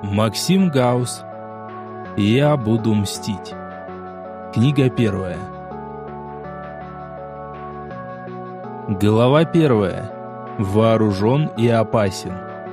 Максим Гаус. Я буду мстить. Книга первая. Глава первая. Вооружен и опасен.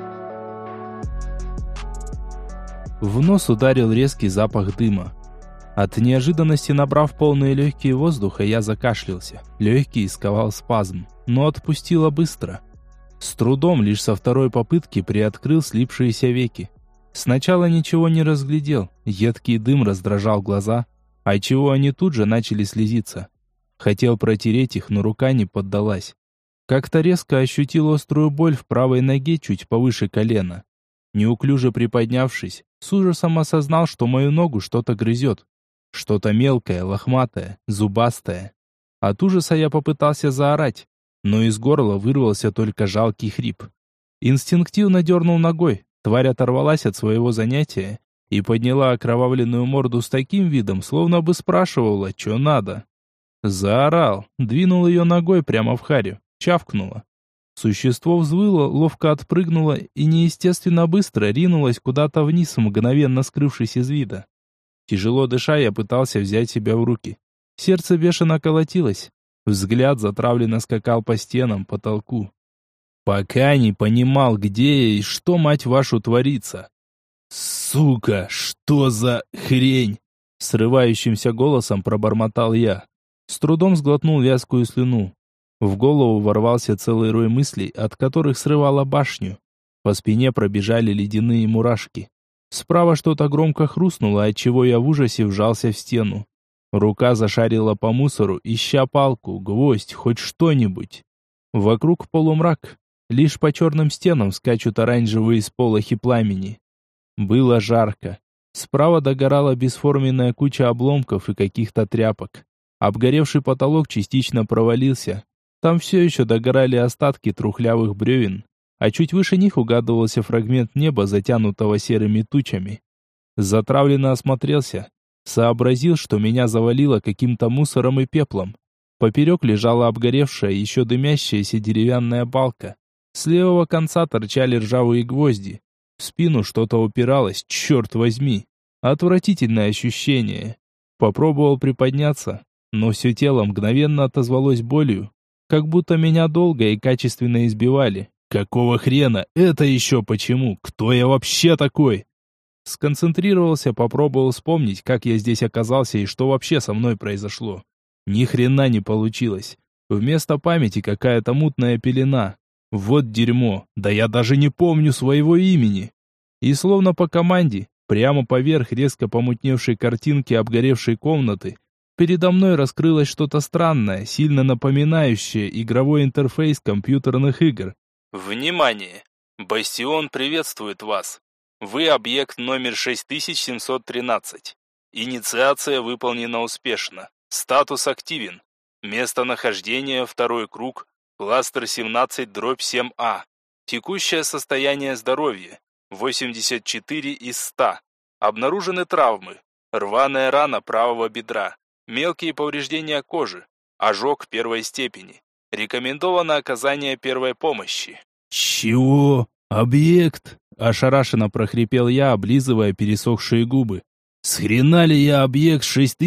В нос ударил резкий запах дыма. От неожиданности, набрав полные легкие воздуха, я закашлялся. Легкий сковал спазм, но отпустило быстро. С трудом, лишь со второй попытки, приоткрыл слипшиеся веки. Сначала ничего не разглядел, едкий дым раздражал глаза, отчего они тут же начали слезиться. Хотел протереть их, но рука не поддалась. Как-то резко ощутил острую боль в правой ноге чуть повыше колена. Неуклюже приподнявшись, с ужасом осознал, что мою ногу что-то грызет. Что-то мелкое, лохматое, зубастое. От ужаса я попытался заорать, но из горла вырвался только жалкий хрип. Инстинктивно дернул ногой. Тварь оторвалась от своего занятия и подняла окровавленную морду с таким видом, словно бы спрашивала, что надо. Заорал, двинул ее ногой прямо в харю, чавкнуло. Существо взвыло, ловко отпрыгнуло и неестественно быстро ринулось куда-то вниз, мгновенно скрывшись из вида. Тяжело дыша, я пытался взять себя в руки. Сердце бешено колотилось. Взгляд затравленно скакал по стенам, потолку. Пока не понимал, где и что, мать вашу, творится. «Сука, что за хрень?» Срывающимся голосом пробормотал я. С трудом сглотнул вязкую слюну. В голову ворвался целый рой мыслей, от которых срывало башню. По спине пробежали ледяные мурашки. Справа что-то громко хрустнуло, отчего я в ужасе вжался в стену. Рука зашарила по мусору, ища палку, гвоздь, хоть что-нибудь. Вокруг полумрак. Лишь по черным стенам скачут оранжевые сполохи пламени. Было жарко. Справа догорала бесформенная куча обломков и каких-то тряпок. Обгоревший потолок частично провалился. Там все еще догорали остатки трухлявых бревен, а чуть выше них угадывался фрагмент неба, затянутого серыми тучами. Затравленно осмотрелся. Сообразил, что меня завалило каким-то мусором и пеплом. Поперек лежала обгоревшая, еще дымящаяся деревянная балка. С левого конца торчали ржавые гвозди. В спину что-то упиралось, черт возьми. Отвратительное ощущение. Попробовал приподняться, но все тело мгновенно отозвалось болью, как будто меня долго и качественно избивали. Какого хрена? Это еще почему? Кто я вообще такой? Сконцентрировался, попробовал вспомнить, как я здесь оказался и что вообще со мной произошло. Ни хрена не получилось. Вместо памяти какая-то мутная пелена. Вот дерьмо, да я даже не помню своего имени. И словно по команде, прямо поверх резко помутневшей картинки обгоревшей комнаты, передо мной раскрылось что-то странное, сильно напоминающее игровой интерфейс компьютерных игр. Внимание! Бастион приветствует вас. Вы объект номер 6713. Инициация выполнена успешно. Статус активен. Местонахождение второй круг. Кластер 17/7А. Текущее состояние здоровья 84 из 100. Обнаружены травмы. Рваная рана правого бедра. Мелкие повреждения кожи. Ожог первой степени. Рекомендовано оказание первой помощи. «Чего? Объект?» – ошарашенно прохрипел я, облизывая пересохшие губы. «С хрена ли я объект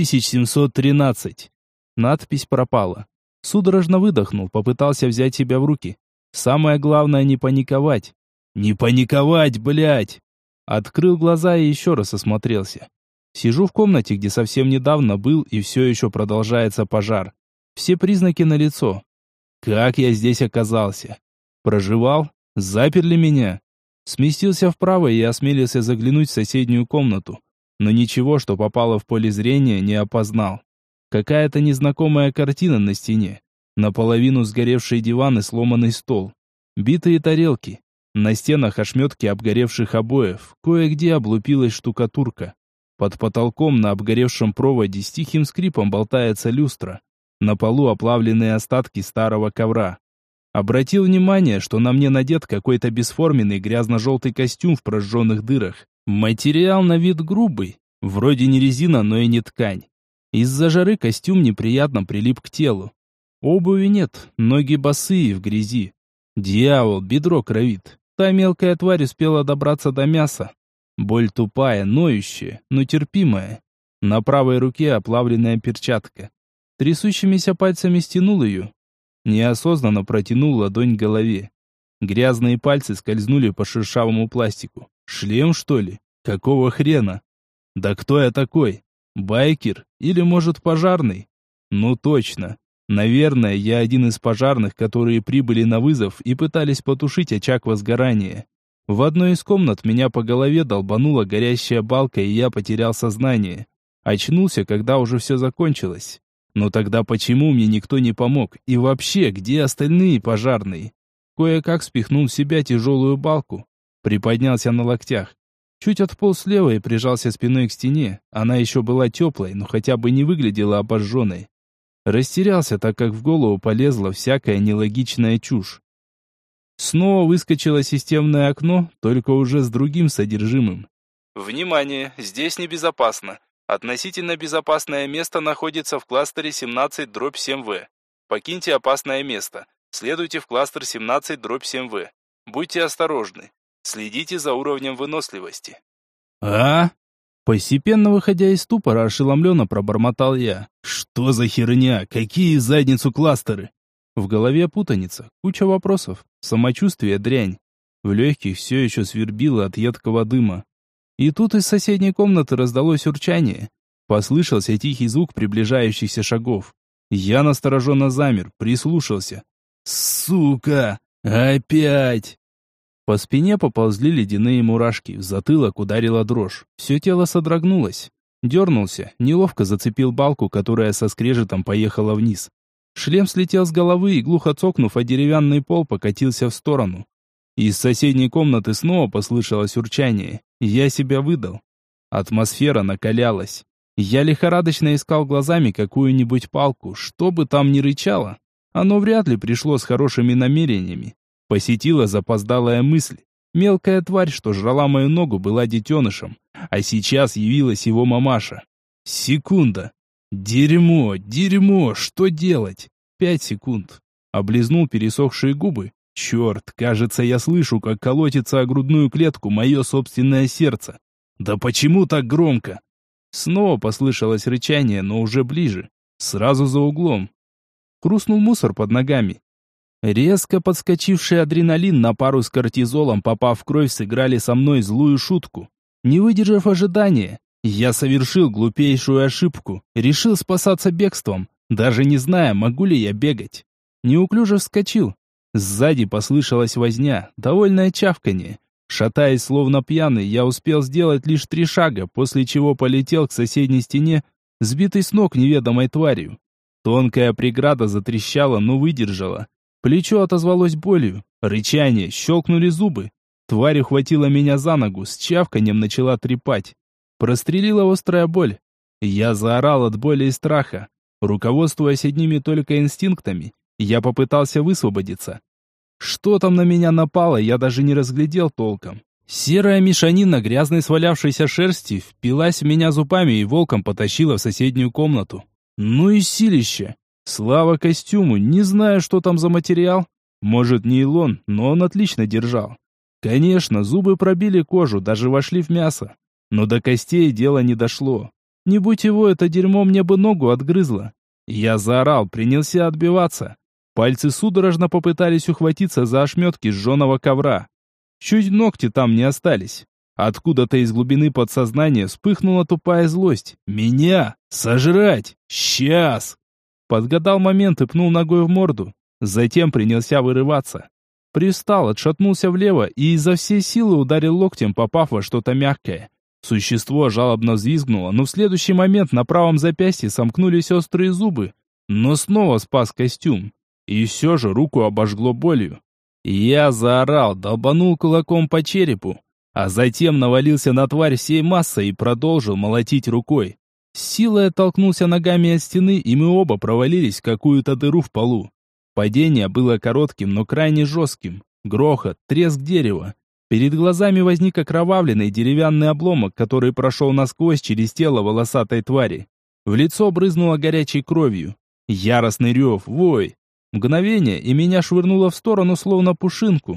6713?» Надпись пропала. Судорожно выдохнул, попытался взять себя в руки. Самое главное не паниковать. Не паниковать, блядь! Открыл глаза и еще раз осмотрелся. Сижу в комнате, где совсем недавно был и все еще продолжается пожар. Все признаки налицо. Как я здесь оказался? Проживал? Заперли меня? Сместился вправо и осмелился заглянуть в соседнюю комнату. Но ничего, что попало в поле зрения, не опознал. Какая-то незнакомая картина на стене. Наполовину сгоревший диван и сломанный стол. Битые тарелки. На стенах ошметки обгоревших обоев. Кое-где облупилась штукатурка. Под потолком на обгоревшем проводе с тихим скрипом болтается люстра. На полу оплавленные остатки старого ковра. Обратил внимание, что на мне надет какой-то бесформенный грязно-желтый костюм в прожженных дырах. Материал на вид грубый. Вроде не резина, но и не ткань. Из-за жары костюм неприятно прилип к телу. Обуви нет, ноги босые в грязи. Дьявол, бедро кровит. Та мелкая тварь успела добраться до мяса. Боль тупая, ноющая, но терпимая. На правой руке оплавленная перчатка. Трясущимися пальцами стянул ее. Неосознанно протянул ладонь к голове. Грязные пальцы скользнули по шершавому пластику. Шлем, что ли? Какого хрена? Да кто я такой? Байкер? Или, может, пожарный? Ну точно. Наверное, я один из пожарных, которые прибыли на вызов и пытались потушить очаг возгорания. В одной из комнат меня по голове долбанула горящая балка, и я потерял сознание. Очнулся, когда уже все закончилось. Но тогда почему мне никто не помог? И вообще, где остальные пожарные? Кое-как спихнул в себя тяжелую балку. Приподнялся на локтях. Чуть отполз слева и прижался спиной к стене. Она еще была теплой, но хотя бы не выглядела обожженной. Растерялся, так как в голову полезла всякая нелогичная чушь. Снова выскочило системное окно, только уже с другим содержимым. Внимание, здесь небезопасно. Относительно безопасное место находится в кластере 17/7В. Покиньте опасное место. Следуйте в кластер 17/7В. Будьте осторожны. Следите за уровнем выносливости. Постепенно выходя из ступора, ошеломленно пробормотал я. Что за херня? Какие в задницу кластеры? В голове путаница, куча вопросов, самочувствие дрянь. В легких все еще свербило от едкого дыма. И тут из соседней комнаты раздалось урчание. Послышался тихий звук приближающихся шагов. Я настороженно замер, прислушался. Сука! Опять! По спине поползли ледяные мурашки, в затылок ударила дрожь. Все тело содрогнулось. Дернулся, неловко зацепил балку, которая со скрежетом поехала вниз. Шлем слетел с головы и, глухо цокнув о деревянный пол, покатился в сторону. Из соседней комнаты снова послышалось урчание. Я себя выдал. Атмосфера накалялась. Я лихорадочно искал глазами какую-нибудь палку, что бы там ни рычало. Оно вряд ли пришло с хорошими намерениями. Посетила запоздалая мысль. Мелкая тварь, что жрала мою ногу, была детенышем, а сейчас явилась его мамаша. Секунда. Дерьмо, дерьмо, что делать? 5 секунд. Облизнул пересохшие губы. Черт, кажется, я слышу, как колотится о грудную клетку мое собственное сердце. Да почему так громко? Снова послышалось рычание, но уже ближе. Сразу за углом. Хрустнул мусор под ногами. Резко подскочивший адреналин на пару с кортизолом, попав в кровь, сыграли со мной злую шутку. Не выдержав ожидания, я совершил глупейшую ошибку, решил спасаться бегством, даже не зная, могу ли я бегать. Неуклюже вскочил. Сзади послышалась возня, довольное чавканье. Шатаясь словно пьяный, я успел сделать лишь 3 шага, после чего полетел к соседней стене, сбитый с ног неведомой тварью. Тонкая преграда затрещала, но выдержала. Плечо отозвалось болью, рычание, щелкнули зубы. Тварь ухватила меня за ногу, с чавканьем начала трепать. Прострелила острая боль. Я заорал от боли и страха. Руководствуясь одними только инстинктами, я попытался высвободиться. Что там на меня напало, я даже не разглядел толком. Серая мешанина грязной свалявшейся шерсти впилась в меня зубами и волком потащила в соседнюю комнату. Ну и силище! Слава костюму, не знаю, что там за материал. Может, нейлон, но он отлично держал. Конечно, зубы пробили кожу, даже вошли в мясо. Но до костей дело не дошло. Не будь его, это дерьмо мне бы ногу отгрызло. Я заорал, принялся отбиваться. Пальцы судорожно попытались ухватиться за ошметки сжженного ковра. Чуть ногти там не остались. Откуда-то из глубины подсознания вспыхнула тупая злость. Меня! Сожрать! Сейчас! Подгадал момент и пнул ногой в морду. Затем принялся вырываться. Привстал, отшатнулся влево и изо всей силы ударил локтем, попав во что-то мягкое. Существо жалобно взвизгнуло, но в следующий момент на правом запястье сомкнулись острые зубы. Но снова спас костюм. И все же руку обожгло болью. Я заорал, долбанул кулаком по черепу, а затем навалился на тварь всей массой и продолжил молотить рукой. С силой оттолкнулся ногами от стены, и мы оба провалились в какую-то дыру в полу. Падение было коротким, но крайне жестким. Грохот, треск дерева. Перед глазами возник окровавленный деревянный обломок, который прошел насквозь через тело волосатой твари. В лицо брызнуло горячей кровью. Яростный рев, вой. Мгновение, и меня швырнуло в сторону, словно пушинку.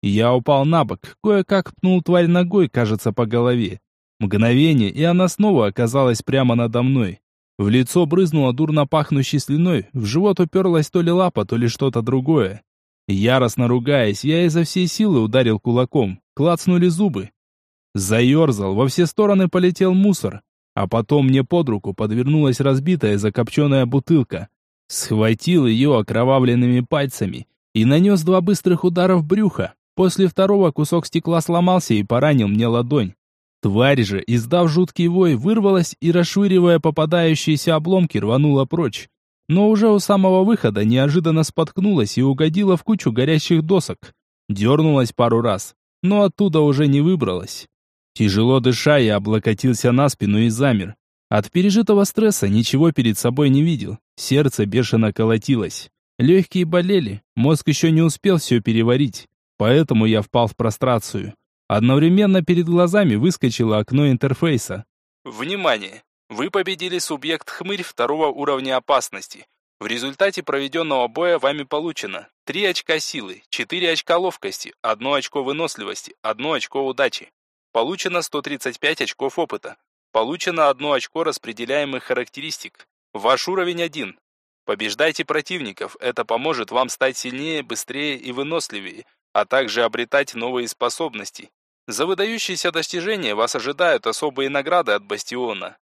Я упал на бок, кое-как пнул тварь ногой, кажется, по голове. Мгновение, и она снова оказалась прямо надо мной. В лицо брызнула дурно пахнущей слюной, в живот уперлась то ли лапа, то ли что-то другое. Яростно ругаясь, я изо всей силы ударил кулаком, клацнули зубы. Заерзал, во все стороны полетел мусор, а потом мне под руку подвернулась разбитая закопченная бутылка. Схватил ее окровавленными пальцами и нанес 2 быстрых удара в брюхо. После второго кусок стекла сломался и поранил мне ладонь. Тварь же, издав жуткий вой, вырвалась и, расшвыривая попадающиеся обломки, рванула прочь. Но уже у самого выхода неожиданно споткнулась и угодила в кучу горящих досок. Дернулась пару раз, но оттуда уже не выбралась. Тяжело дыша, я облокотился на спину и замер. От пережитого стресса ничего перед собой не видел. Сердце бешено колотилось. Легкие болели, мозг еще не успел все переварить. Поэтому я впал в прострацию. Одновременно перед глазами выскочило окно интерфейса. Внимание! Вы победили субъект Хмырь 2-го уровня опасности. В результате проведенного боя вами получено 3 очка силы, 4 очка ловкости, 1 очко выносливости, 1 очко удачи. Получено 135 очков опыта. Получено 1 очко распределяемых характеристик. Ваш уровень 1. Побеждайте противников, это поможет вам стать сильнее, быстрее и выносливее, а также обретать новые способности. За выдающиеся достижения вас ожидают особые награды от Бастиона.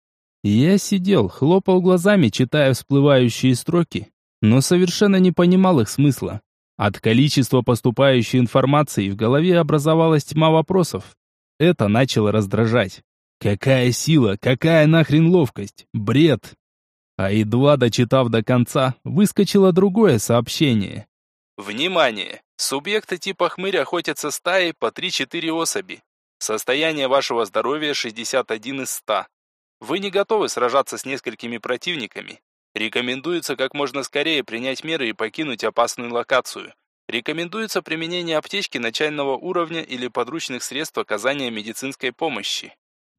Я сидел, хлопал глазами, читая всплывающие строки, но совершенно не понимал их смысла. От количества поступающей информации в голове образовалась тьма вопросов. Это начало раздражать. Какая сила, какая нахрен ловкость? Бред! А едва дочитав до конца, выскочило другое сообщение. Внимание! Субъекты типа Хмырь охотятся стаей по 3-4 особи. Состояние вашего здоровья 61 из 100. Вы не готовы сражаться с несколькими противниками. Рекомендуется как можно скорее принять меры и покинуть опасную локацию. Рекомендуется применение аптечки начального уровня или подручных средств оказания медицинской помощи.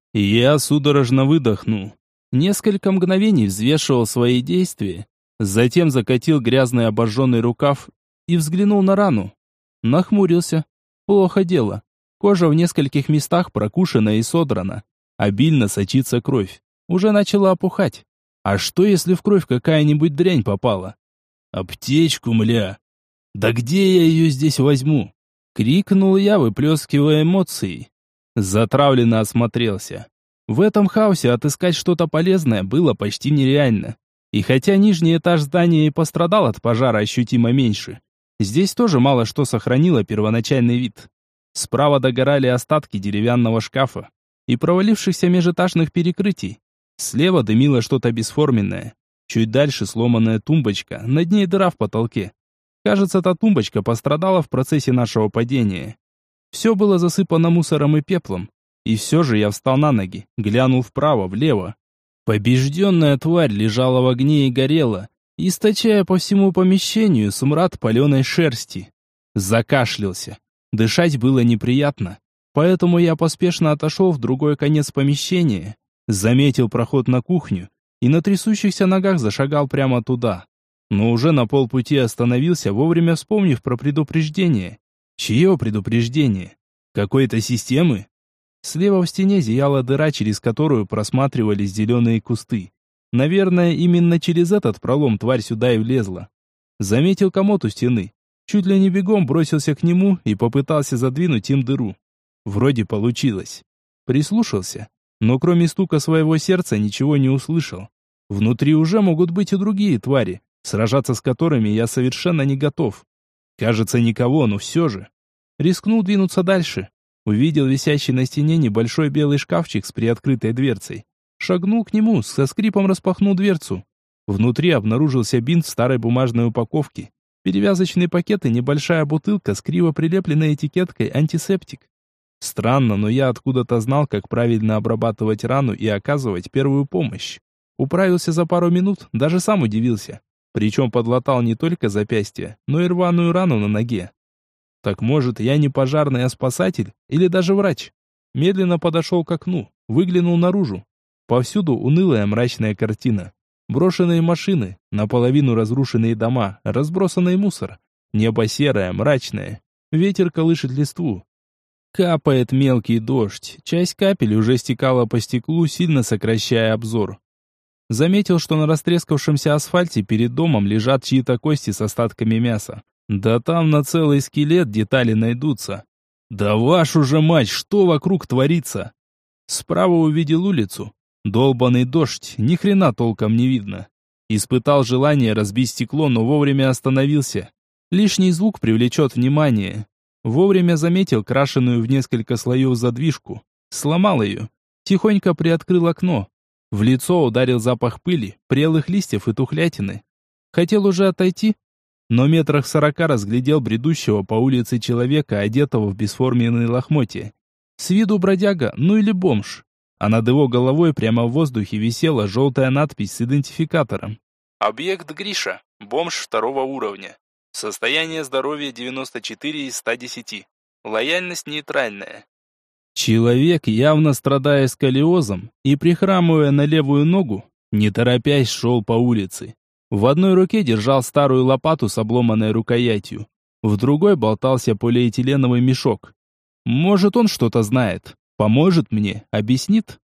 Я судорожно выдохнул. Несколько мгновений взвешивал свои действия, затем закатил грязный обожженный рукав и взглянул на рану. Нахмурился. Плохо дело. Кожа в нескольких местах прокушена и содрана. Обильно сочится кровь. Уже начала опухать. А что, если в кровь какая-нибудь дрянь попала? Аптечку, мля. Да где я ее здесь возьму? Крикнул я, выплескивая эмоции. Затравленно осмотрелся. В этом хаосе отыскать что-то полезное было почти нереально. И хотя нижний этаж здания и пострадал от пожара ощутимо меньше, здесь тоже мало что сохранило первоначальный вид. Справа догорали остатки деревянного шкафа и провалившихся межэтажных перекрытий. Слева дымило что-то бесформенное. Чуть дальше сломанная тумбочка, над ней дыра в потолке. Кажется, та тумбочка пострадала в процессе нашего падения. Все было засыпано мусором и пеплом. И все же я встал на ноги, глянул вправо, влево. Побежденная тварь лежала в огне и горела, источая по всему помещению смрад паленой шерсти. Закашлялся. Дышать было неприятно, поэтому я поспешно отошел в другой конец помещения, заметил проход на кухню и на трясущихся ногах зашагал прямо туда. Но уже на полпути остановился, вовремя вспомнив про предупреждение. Чье предупреждение? Какой-то системы? Слева в стене зияла дыра, через которую просматривались зеленые кусты. Наверное, именно через этот пролом тварь сюда и влезла. Заметил комод у стены. Чуть ли не бегом бросился к нему и попытался задвинуть им дыру. Вроде получилось. Прислушался, но кроме стука своего сердца ничего не услышал. Внутри уже могут быть и другие твари, сражаться с которыми я совершенно не готов. Кажется, никого, но все же. Рискнул двинуться дальше. Увидел висящий на стене небольшой белый шкафчик с приоткрытой дверцей. Шагнул к нему, со скрипом распахнул дверцу. Внутри обнаружился бинт в старой бумажной упаковке, перевязочный пакет и небольшая бутылка с криво прилепленной этикеткой «Антисептик». Странно, но я откуда-то знал, как правильно обрабатывать рану и оказывать первую помощь. Управился за пару минут, даже сам удивился. Причем подлатал не только запястье, но и рваную рану на ноге. Так может, я не пожарный, а спасатель? Или даже врач? Медленно подошел к окну, выглянул наружу. Повсюду унылая мрачная картина. Брошенные машины, наполовину разрушенные дома, разбросанный мусор. Небо серое, мрачное. Ветер колышет листву. Капает мелкий дождь. Часть капель уже стекала по стеклу, сильно сокращая обзор. Заметил, что на растрескавшемся асфальте перед домом лежат чьи-то кости с остатками мяса. Да там на целый скелет детали найдутся. Да вашу же мать, что вокруг творится? Справа увидел улицу. Долбаный дождь, ни хрена толком не видно. Испытал желание разбить стекло, но вовремя остановился. Лишний звук привлечет внимание. Вовремя заметил крашеную в несколько слоев задвижку. Сломал ее. Тихонько приоткрыл окно. В лицо ударил запах пыли, прелых листьев и тухлятины. Хотел уже отойти, но метрах 40 разглядел бредущего по улице человека, одетого в бесформенные лохмотья. С виду бродяга, ну или бомж. А над его головой прямо в воздухе висела желтая надпись с идентификатором. Объект Гриша, бомж 2 уровня. Состояние здоровья 94 из 110. Лояльность нейтральная. Человек, явно страдая сколиозом и прихрамывая на левую ногу, не торопясь шел по улице. В одной руке держал старую лопату с обломанной рукоятью, в другой болтался полиэтиленовый мешок. Может, он что-то знает, поможет мне, объяснит?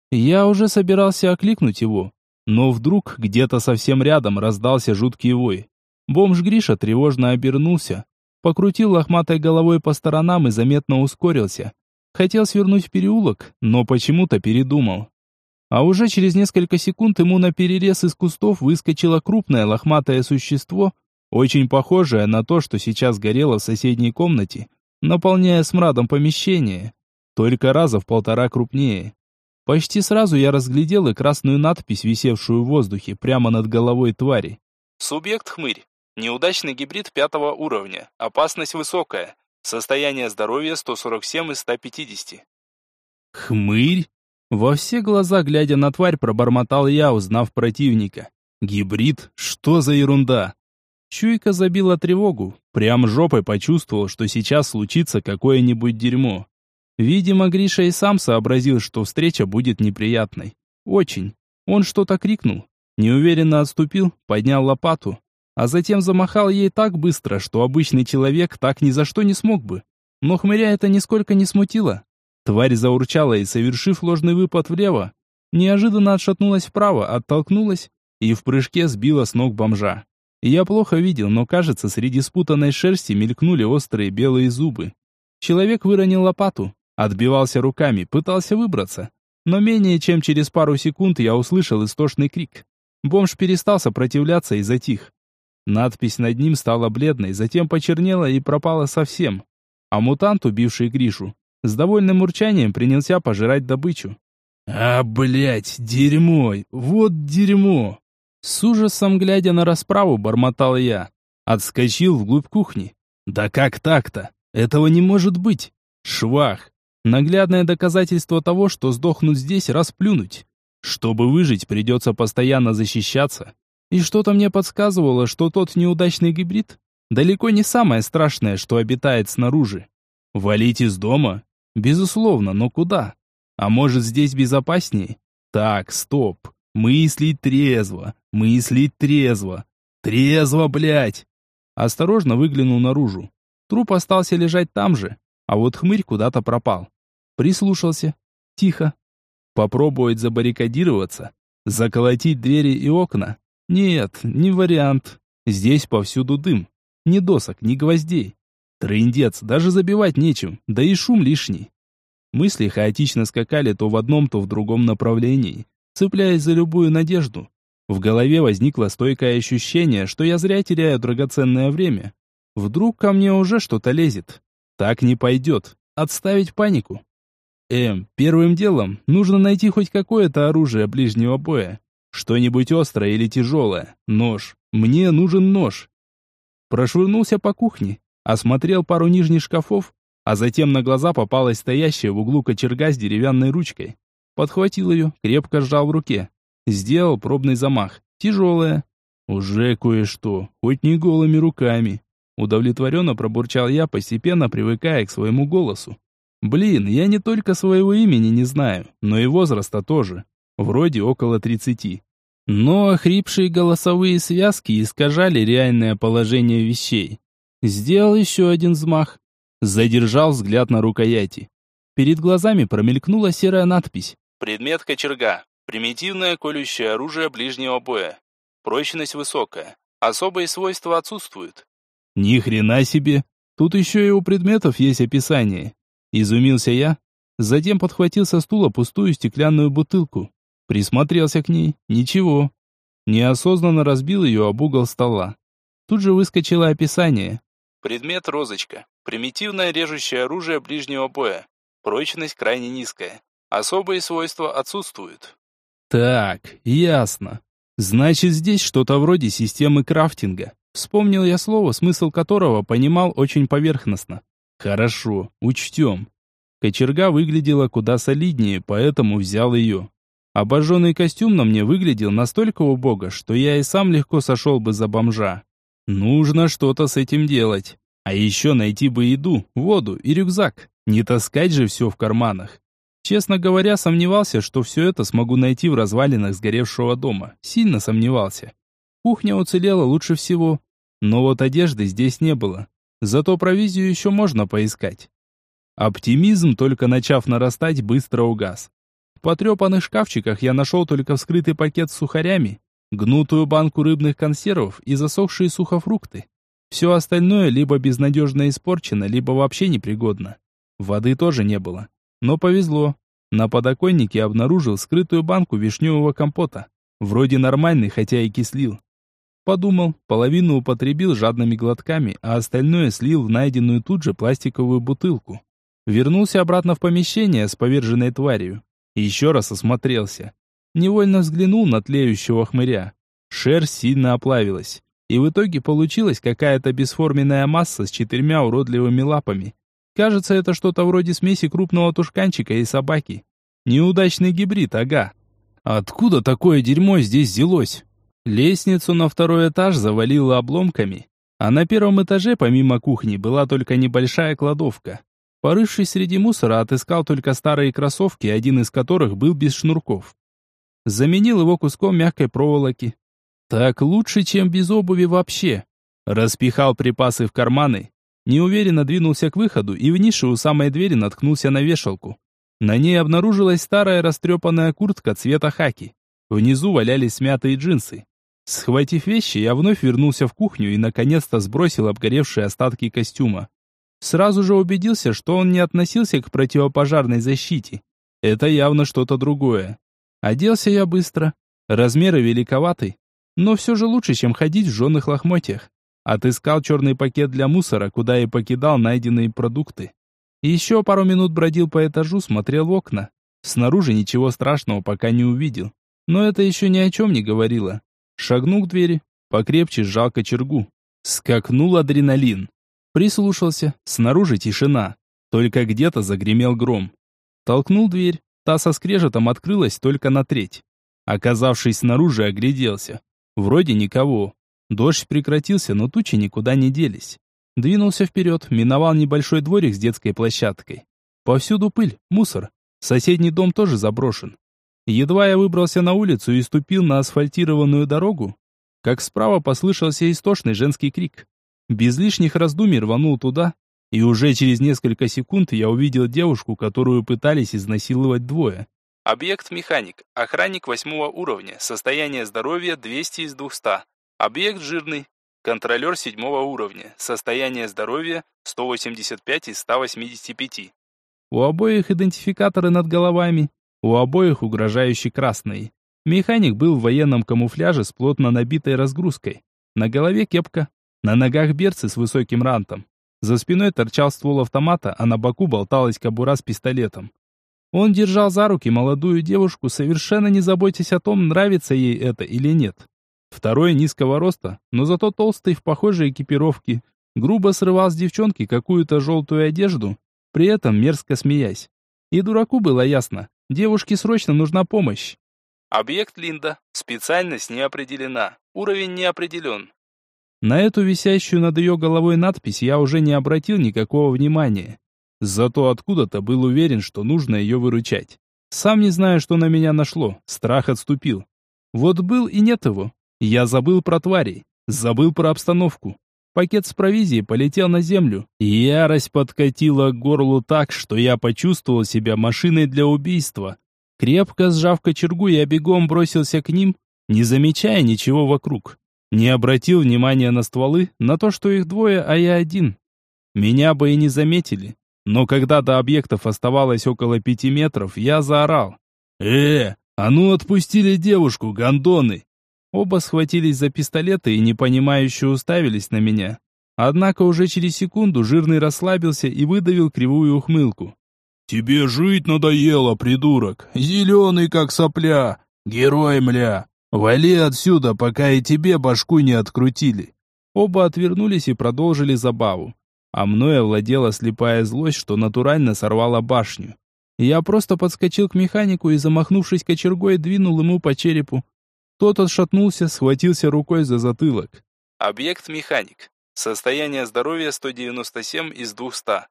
Я уже собирался окликнуть его, но вдруг где-то совсем рядом раздался жуткий вой. Бомж Гриша тревожно обернулся, покрутил лохматой головой по сторонам и заметно ускорился. Хотел свернуть в переулок, но почему-то передумал. А уже через несколько секунд ему наперерез из кустов выскочило крупное лохматое существо, очень похожее на то, что сейчас горело в соседней комнате, наполняя смрадом помещение, только раза в 1,5 крупнее. Почти сразу я разглядел и красную надпись, висевшую в воздухе прямо над головой твари. Субъект хмырь. Неудачный гибрид 5 уровня. Опасность высокая. Состояние здоровья 147 из 150. Хмырь? Во все глаза, глядя на тварь, пробормотал я, узнав противника. Гибрид? Что за ерунда? Чуйка забила тревогу. Прям жопой почувствовал, что сейчас случится какое-нибудь дерьмо. Видимо, Гриша и сам сообразил, что встреча будет неприятной. Очень. Он что-то крикнул. Неуверенно отступил, поднял лопату. А затем замахал ей так быстро, что обычный человек так ни за что не смог бы. Но хмыря это нисколько не смутило. Тварь заурчала и, совершив ложный выпад влево, неожиданно отшатнулась вправо, оттолкнулась и в прыжке сбила с ног бомжа. Я плохо видел, но, кажется, среди спутанной шерсти мелькнули острые белые зубы. Человек выронил лопату, отбивался руками, пытался выбраться. Но менее чем через пару секунд я услышал истошный крик. Бомж перестал сопротивляться и затих. Надпись над ним стала бледной, затем почернела и пропала совсем. А мутант, убивший Гришу, с довольным урчанием принялся пожирать добычу. Блять, дерьмо, вот дерьмо! С ужасом глядя на расправу, бормотал я. Отскочил вглубь кухни. Да как так-то? Этого не может быть. Швах. Наглядное доказательство того, что сдохнуть здесь, расплюнуть. Чтобы выжить, придется постоянно защищаться. И что-то мне подсказывало, что тот неудачный гибрид далеко не самое страшное, что обитает снаружи. Валить из дома? Безусловно, но куда? А может, здесь безопаснее? Так, стоп. Мыслить трезво. Мыслить трезво. Трезво, блядь! Осторожно выглянул наружу. Труп остался лежать там же, а вот хмырь куда-то пропал. Прислушался. Тихо. Попробовать забаррикадироваться? Заколотить двери и окна? Нет, не вариант. Здесь повсюду дым. Ни досок, ни гвоздей. Трындец, даже забивать нечем, да и шум лишний. Мысли хаотично скакали то в одном, то в другом направлении, цепляясь за любую надежду. В голове возникло стойкое ощущение, что я зря теряю драгоценное время. Вдруг ко мне уже что-то лезет. Так не пойдет. Отставить панику. Первым делом нужно найти хоть какое-то оружие ближнего боя. Что-нибудь острое или тяжелое. Нож. Мне нужен нож. Прошвырнулся по кухне, осмотрел пару нижних шкафов, а затем на глаза попалась стоящая в углу кочерга с деревянной ручкой. Подхватил ее, крепко сжал в руке. Сделал пробный замах. Тяжелая. Уже кое-что, хоть не голыми руками. Удовлетворенно пробурчал я, постепенно привыкая к своему голосу. Блин, я не только своего имени не знаю, но и возраста тоже. Вроде около 30. Но охрипшие голосовые связки искажали реальное положение вещей. Сделал еще один взмах. Задержал взгляд на рукояти. Перед глазами промелькнула серая надпись. Предмет кочерга. Примитивное колющее оружие ближнего боя. Прочность высокая. Особые свойства отсутствуют. Ни хрена себе. Тут еще и у предметов есть описание. Изумился я. Затем подхватил со стула пустую стеклянную бутылку. Присмотрелся к ней. Ничего. Неосознанно разбил ее об угол стола. Тут же выскочило описание. Предмет розочка. Примитивное режущее оружие ближнего боя. Прочность крайне низкая. Особые свойства отсутствуют. Так, ясно. Значит, здесь что-то вроде системы крафтинга. Вспомнил я слово, смысл которого понимал очень поверхностно. Хорошо, учтем. Кочерга выглядела куда солиднее, поэтому взял ее. Обожженный костюм на мне выглядел настолько убого, что я и сам легко сошел бы за бомжа. Нужно что-то с этим делать. А еще найти бы еду, воду и рюкзак. Не таскать же все в карманах. Честно говоря, сомневался, что все это смогу найти в развалинах сгоревшего дома. Сильно сомневался. Кухня уцелела лучше всего. Но вот одежды здесь не было. Зато провизию еще можно поискать. Оптимизм, только начав нарастать, быстро угас. В потрепанных шкафчиках я нашел только вскрытый пакет с сухарями, гнутую банку рыбных консервов и засохшие сухофрукты. Все остальное либо безнадежно испорчено, либо вообще непригодно. Воды тоже не было. Но повезло. На подоконнике обнаружил скрытую банку вишневого компота. Вроде нормальный, хотя и кислил. Подумал, половину употребил жадными глотками, а остальное слил в найденную тут же пластиковую бутылку. Вернулся обратно в помещение с поверженной тварью. Еще раз осмотрелся. Невольно взглянул на тлеющего хмыря. Шерсть сильно оплавилась. И в итоге получилась какая-то бесформенная масса с 4 уродливыми лапами. Кажется, это что-то вроде смеси крупного тушканчика и собаки. Неудачный гибрид, ага. Откуда такое дерьмо здесь взялось? Лестницу на второй этаж завалило обломками, а на первом этаже помимо кухни была только небольшая кладовка. Порывшись среди мусора, отыскал только старые кроссовки, один из которых был без шнурков. Заменил его куском мягкой проволоки. Так лучше, чем без обуви вообще. Распихал припасы в карманы, неуверенно двинулся к выходу и в нише у самой двери наткнулся на вешалку. На ней обнаружилась старая растрепанная куртка цвета хаки. Внизу валялись смятые джинсы. Схватив вещи, я вновь вернулся в кухню и наконец-то сбросил обгоревшие остатки костюма. Сразу же убедился, что он не относился к противопожарной защите. Это явно что-то другое. Оделся я быстро. Размеры великоваты, но все же лучше, чем ходить в жженых лохмотьях. Отыскал черный пакет для мусора, куда и покидал найденные продукты. Еще пару минут бродил по этажу, смотрел в окна. Снаружи ничего страшного пока не увидел. Но это еще ни о чем не говорило. Шагнул к двери, покрепче сжал кочергу. Скакнул адреналин. Прислушался, снаружи тишина. Только где-то загремел гром. Толкнул дверь, та со скрежетом открылась только на треть. Оказавшись снаружи, огляделся. Вроде никого. Дождь прекратился, но тучи никуда не делись. Двинулся вперед, миновал небольшой дворик с детской площадкой. Повсюду пыль, мусор. Соседний дом тоже заброшен. Едва я выбрался на улицу и ступил на асфальтированную дорогу, как справа послышался истошный женский крик. Без лишних раздумий рванул туда, и уже через несколько секунд я увидел девушку, которую пытались изнасиловать двое. Объект механик, охранник 8 уровня, состояние здоровья 200 из 200. Объект жирный, контролер 7 уровня, состояние здоровья 185 из 185. У обоих идентификаторы над головами, у обоих угрожающие красные. Механик был в военном камуфляже с плотно набитой разгрузкой. На голове кепка, на ногах берцы с высоким рантом. За спиной торчал ствол автомата, а на боку болталась кобура с пистолетом. Он держал за руки молодую девушку, совершенно не заботясь о том, нравится ей это или нет. Второй низкого роста, но зато толстый в похожей экипировке, грубо срывал с девчонки какую-то желтую одежду, при этом мерзко смеясь. И дураку было ясно, девушке срочно нужна помощь. Объект Линда, специальность не определена, уровень не определен. На эту висящую над ее головой надпись я уже не обратил никакого внимания. Зато откуда-то был уверен, что нужно ее выручать. Сам не знаю, что на меня нашло, страх отступил. Вот был и нет его. Я забыл про тварей, забыл про обстановку. Пакет с провизией полетел на землю. Ярость подкатила к горлу так, что я почувствовал себя машиной для убийства. Крепко сжав кочергу, я бегом бросился к ним, не замечая ничего вокруг. Не обратил внимания на стволы, на то, что их двое, а я один. Меня бы и не заметили. Но когда до объектов оставалось около 5 метров, я заорал. А ну отпустили девушку, гондоны!» Оба схватились за пистолеты и непонимающе уставились на меня. Однако уже через секунду Жирный расслабился и выдавил кривую ухмылку. «Тебе жить надоело, придурок! Зеленый, как сопля! Герой, мля! Вали отсюда, пока и тебе башку не открутили!» Оба отвернулись и продолжили забаву. А мной овладела слепая злость, что натурально сорвала башню. Я просто подскочил к механику и, замахнувшись кочергой, двинул ему по черепу. Тот отшатнулся, схватился рукой за затылок. Объект механик. Состояние здоровья 197 из 200.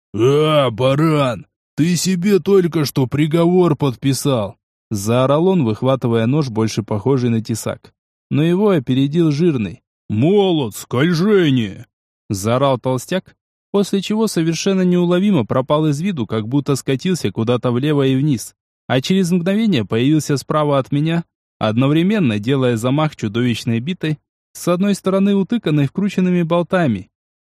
Баран! Ты себе только что приговор подписал!» Заорал он, выхватывая нож, больше похожий на тесак. Но его опередил Жирный. «Молот, скольжение!» Заорал толстяк, после чего совершенно неуловимо пропал из виду, как будто скатился куда-то влево и вниз, а через мгновение появился справа от меня, одновременно делая замах чудовищной битой, с одной стороны утыканной вкрученными болтами.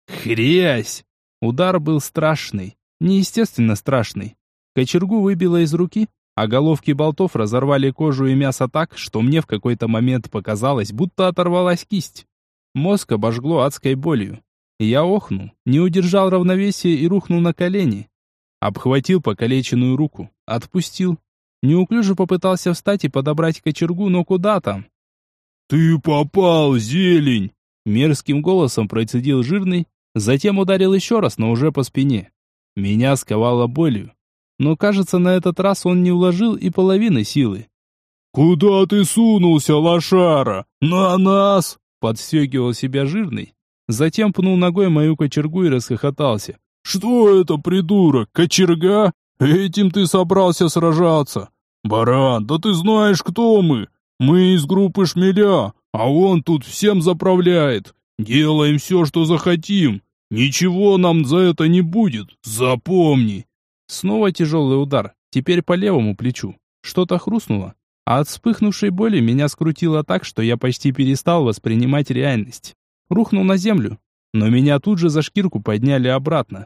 Хрясь! Удар был страшный, неестественно страшный. Кочергу выбило из руки, а головки болтов разорвали кожу и мясо так, что мне в какой-то момент показалось, будто оторвалась кисть. Мозг обожгло адской болью. Я охнул, не удержал равновесия и рухнул на колени. Обхватил покалеченную руку, отпустил. Неуклюже попытался встать и подобрать кочергу, но куда там? «Ты попал, зелень!» Мерзким голосом процедил Жирный, затем ударил еще раз, но уже по спине. Меня сковало болью. Но, кажется, на этот раз он не вложил и половины силы. «Куда ты сунулся, лошара? На нас!» Подстегивал себя Жирный. Затем пнул ногой мою кочергу и расхохотался. «Что это, придурок, кочерга? Этим ты собрался сражаться? Баран, да ты знаешь, кто мы? Мы из группы Шмеля, а он тут всем заправляет. Делаем все, что захотим. Ничего нам за это не будет, запомни!» Снова тяжелый удар, теперь по левому плечу. Что-то хрустнуло, а от вспыхнувшей боли меня скрутило так, что я почти перестал воспринимать реальность. Рухнул на землю, но меня тут же за шкирку подняли обратно.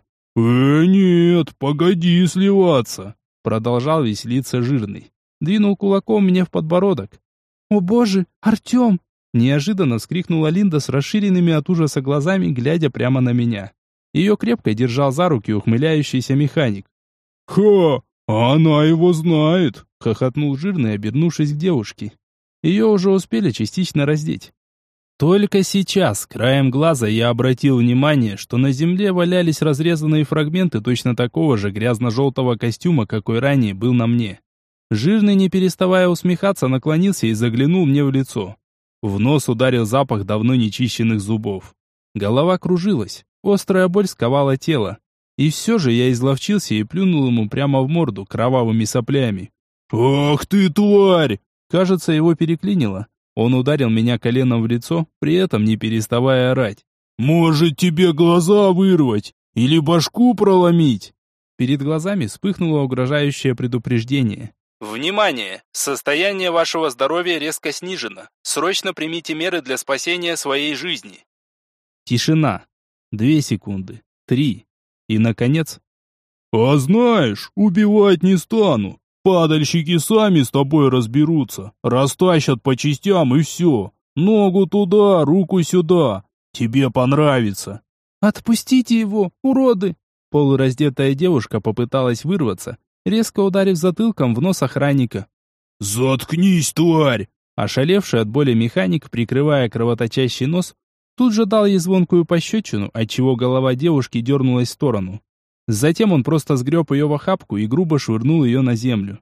Нет, погоди сливаться!» Продолжал веселиться Жирный. Двинул кулаком мне в подбородок. «О боже, Артем!» Неожиданно вскрикнула Линда с расширенными от ужаса глазами, глядя прямо на меня. Ее крепко держал за руки ухмыляющийся механик. «Ха! Она его знает!» — хохотнул Жирный, обернувшись к девушке. Ее уже успели частично раздеть. Только сейчас, краем глаза, я обратил внимание, что на земле валялись разрезанные фрагменты точно такого же грязно-желтого костюма, какой ранее был на мне. Жирный, не переставая усмехаться, наклонился и заглянул мне в лицо. В нос ударил запах давно нечищенных зубов. Голова кружилась, острая боль сковала тело. И все же я изловчился и плюнул ему прямо в морду кровавыми соплями. «Ах ты, тварь!» Кажется, его переклинило. Он ударил меня коленом в лицо, при этом не переставая орать. «Может, тебе глаза вырвать? Или башку проломить?» Перед глазами вспыхнуло угрожающее предупреждение. «Внимание! Состояние вашего здоровья резко снижено. Срочно примите меры для спасения своей жизни». Тишина. 2 секунды. 3. И, наконец... «А знаешь, убивать не стану. Падальщики сами с тобой разберутся, растащат по частям и все. Ногу туда, руку сюда. Тебе понравится». «Отпустите его, уроды!» Полураздетая девушка попыталась вырваться, резко ударив затылком в нос охранника. «Заткнись, тварь!» Ошалевший от боли механик, прикрывая кровоточащий нос, тут же дал ей звонкую пощечину, отчего голова девушки дернулась в сторону. Затем он просто сгреб ее в охапку и грубо швырнул ее на землю.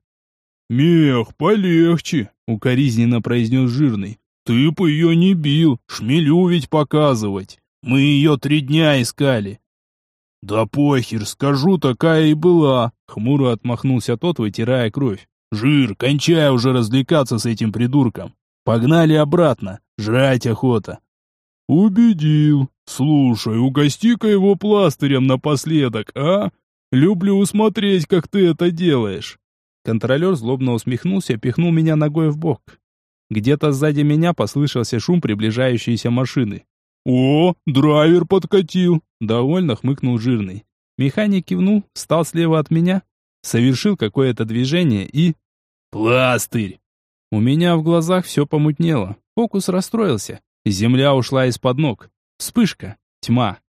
«Мех, полегче», — укоризненно произнес Жирный. «Ты бы ее не бил, Шмелю ведь показывать. Мы ее 3 дня искали». «Да похер, скажу, такая и была», — хмуро отмахнулся тот, вытирая кровь. «Жир, кончай уже развлекаться с этим придурком. Погнали обратно, жрать охота». Убедил. Слушай, угости-ка его пластырем напоследок, а? Люблю смотреть, как ты это делаешь. Контролер злобно усмехнулся и пихнул меня ногой в бок. Где-то сзади меня послышался шум приближающейся машины. «О, драйвер подкатил!» — довольно хмыкнул жирный. Механик кивнул, встал слева от меня, совершил какое-то движение и... Пластырь! У меня в глазах все помутнело. Фокус расстроился. Земля ушла из-под ног. Вспышка. Тьма.